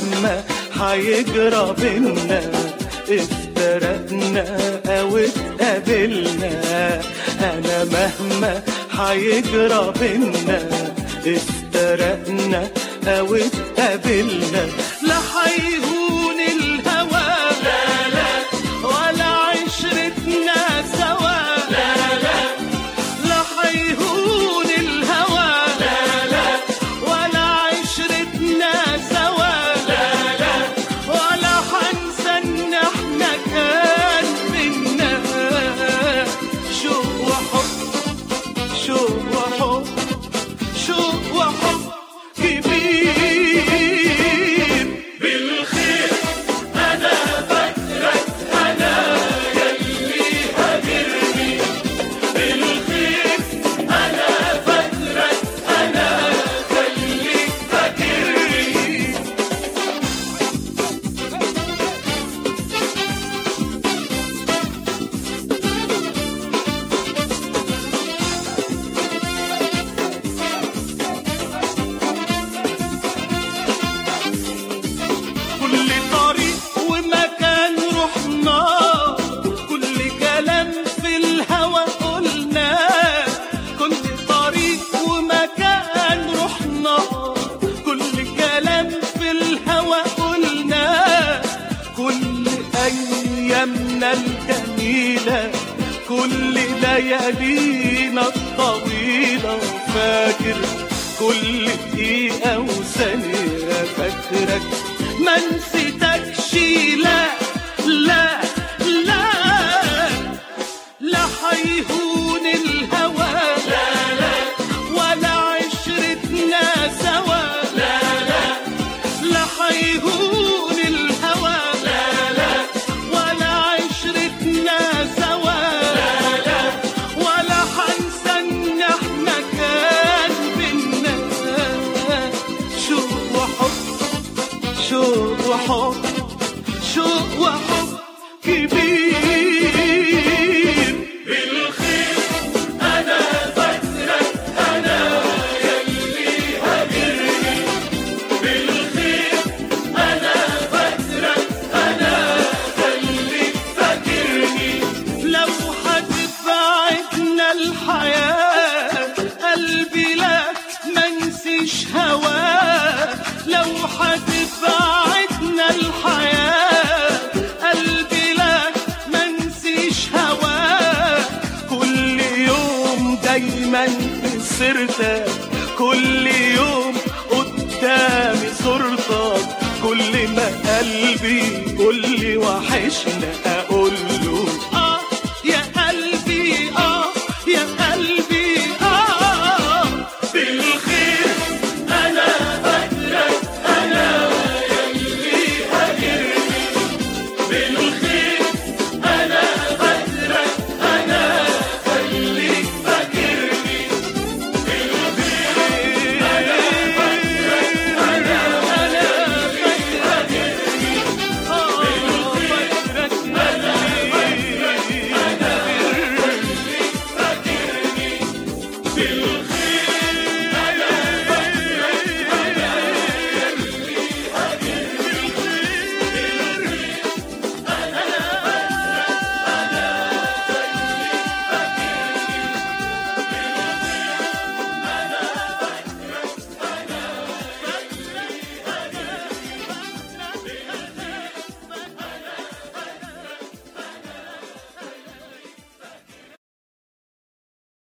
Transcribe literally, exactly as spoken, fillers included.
مهما حيجرى بينا افترقنا او اتقابلنا، انا مهما حيجرى بينا افترقنا او اتقابلنا، لا حيهون الهوى لا لا ولا عشرتنا سوا لا لا، لا حيهون الهوى لا لا ولا عشرتنا سوا لا لا، ولا حنسى ان احنا كان بينا شوق وحب شوق وحب شوق وحب كبير. بالخير انا فاكرك انا يلي هاجرني، بالخير انا فاكرك انا خليك فاكرني. كل طريق ومكان رحناه، كل كلام في الهوى قلناه، كل طريق ومكان رحناه، كل كلام في الهوى قلناه، كل أيامنا الجميلة كل ليالينا الطويلة فاكر كل دقيقة وثانية فاكرك ما نسيتكش لا لا لا، لا حيهون الهوى لا لا ولا عشرتنا سوا لا لا، لا حيهون الهوى لا لا ولا عشرتنا سوا لا لا، ولا حنسى ان احنا كان بينا شوق وحب شوق وحب شوق وحب كبير. بالخير انا فاكرك انا يلي هاجرني، بالخير انا فاكرك انا خليك فاكرني. لو هتبعدنا الحياة قلبي لا منسيش هواك، لو هتبعدنا الحياة قلبي لا منسيش هواك، كل يوم دايما في سيرتك، كل يوم قدامي صورتك، كل ما قلبي يقول لي وحشنا اقول له اه يا قلبي اه يا قلبي اه. بالخير انا فاكرك انا يلي هاجرني، بالخير انا فاكرك انا خليك فاكرني، بالخير انا فاكرك انا انا خليك فاكرني، اه فاكرك انا فاكرك انا خليك فاكرني، بالخير